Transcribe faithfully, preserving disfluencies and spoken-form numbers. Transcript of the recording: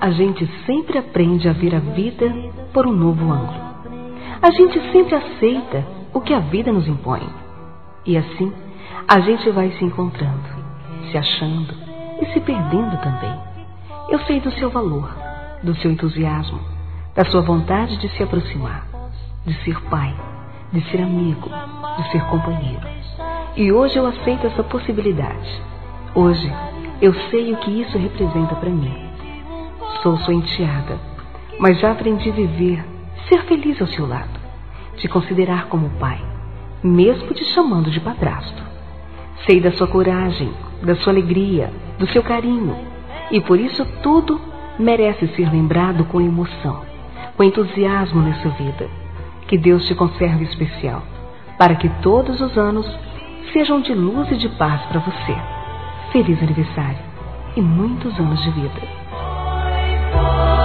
a gente sempre aprende a ver a vida por um novo ângulo. A gente sempre aceita o que a vida nos impõe. E assim, a gente vai se encontrando, se achando e se perdendo também. Eu sei do seu valor, do seu entusiasmo, da sua vontade de se aproximar, de ser pai, de ser amigo, de ser companheiro. E hoje eu aceito essa possibilidade. Hoje eu sei o que isso representa para mim. Sou sua enteada, mas já aprendi a viver, ser feliz ao seu lado, te considerar como pai, mesmo te chamando de padrasto. Sei da sua coragem, da sua alegria, do seu carinho, e por isso tudo merece ser lembrado com emoção, com entusiasmo nessa vida. Que Deus te conserve especial, para que todos os anos sejam de luz e de paz para você. Feliz aniversário e muitos anos de vida.